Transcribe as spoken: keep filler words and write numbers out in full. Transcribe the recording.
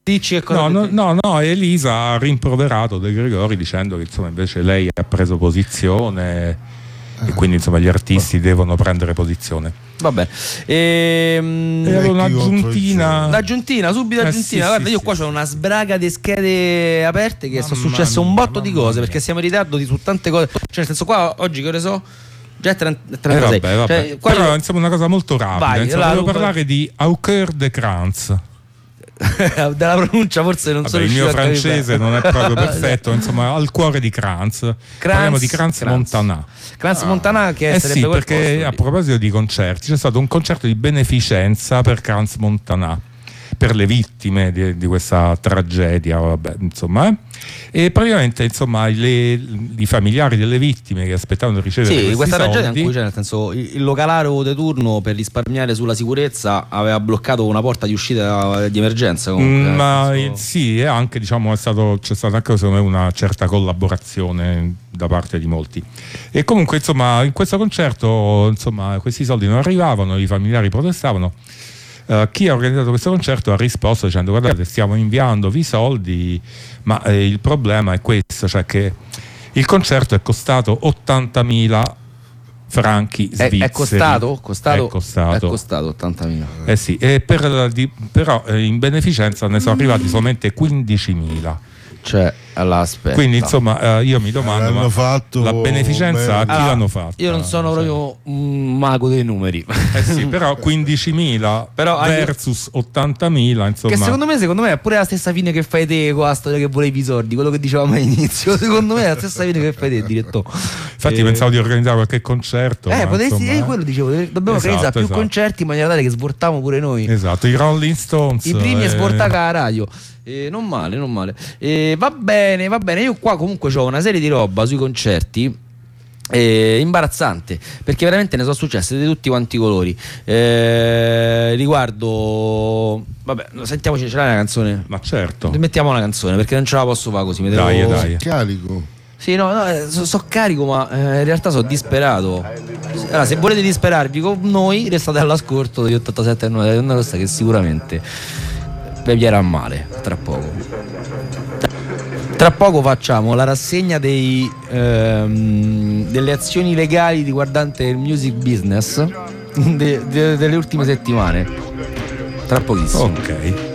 Dici che cosa No, ha no, detto? no, no, Elisa ha rimproverato De Gregori dicendo che insomma invece lei ha preso posizione e quindi insomma gli artisti devono prendere posizione. Vabbè, ehm, E avevo Vecchi un'aggiuntina. l'aggiuntina, subito Eh, l'aggiuntina. sì, Guarda, sì, io sì, qua sì. c'ho una sbraga di schede aperte che sono Mamma successe un mia, botto di mamma cose mia. perché siamo in ritardo di su tante cose. Cioè, nel senso, qua oggi che ore so? Già è trenta, Eh, trentasei. vabbè, vabbè. Cioè, qua Però io- insomma una cosa molto rapida. Vai, Insomma, la devo ruba- parlare di Aucœur de Kranz. della pronuncia forse non Vabbè, sono il mio riuscito a capire francese bene. non è proprio perfetto, insomma, al cuore di Kranz. Parliamo di Kranz Montana. Kranz Montana che Eh sarebbe sì, quel perché posto a lì. proposito di concerti, c'è stato un concerto di beneficenza per Kranz Montana, per le vittime di, di questa tragedia, vabbè, insomma, eh. E praticamente insomma le, i familiari delle vittime che aspettavano di ricevere Sì, questi questa tragedia soldi, in cui c'è, nel senso, il, il localaro di turno per risparmiare sulla sicurezza aveva bloccato una porta di uscita di emergenza comunque, Mm, nel ma senso- il- sì, e anche diciamo è stato, c'è stata anche secondo me una certa collaborazione da parte di molti. E comunque insomma in questo concerto insomma questi soldi non arrivavano, i familiari protestavano. Uh, chi ha organizzato questo concerto ha risposto dicendo: guardate, stiamo inviandovi i soldi, ma eh, il problema è questo, cioè che il concerto è costato ottantamila franchi È, svizzeri. è costato? Costato? È costato. È costato ottantamila. Eh sì, e per la- di- però eh, in beneficenza ne sono arrivati solamente quindicimila. Cioè, allora aspetta. Quindi insomma eh, io mi domando, L'hanno ma fatto la beneficenza a chi bene. Allora, l'hanno fatta? Io non sono proprio un mago dei numeri. Eh sì, però quindicimila Però anche- versus ottantamila, insomma. Che secondo me, secondo me è pure la stessa fine che fai te con la storia che volevi i soldi, quello che dicevamo all'inizio. Secondo me è la stessa fine che fai te, direttore. Infatti Eh, pensavo di organizzare qualche concerto. Eh, ma, potresti, insomma, eh, quello dicevo, dobbiamo Esatto, organizzare più esatto. concerti in maniera tale che svortiamo pure noi. Esatto, i Rolling Stones. I primi eh, a svortare la radio. Eh, non male, non male. Eh, va bene, va bene. Io qua comunque ho una serie di roba sui concerti. Eh, imbarazzante, perché veramente ne sono successe di tutti quanti i colori. Eh, riguardo, vabbè, sentiamoci, ce l'hai una canzone? Ma certo. Mettiamo una canzone perché non ce la posso fare così. Mi devo... Dai, dai. Carico. Sì, no, no, eh, so, so carico, ma eh, in realtà sono disperato. Allora, se volete disperarvi con noi, restate all'ascolto degli ottantasette e nove, una cosa che sicuramente vi vierà male tra poco. Tra poco facciamo la rassegna dei, ehm, delle azioni legali riguardante il music business de- de- delle ultime settimane. Tra pochissimo. Ok.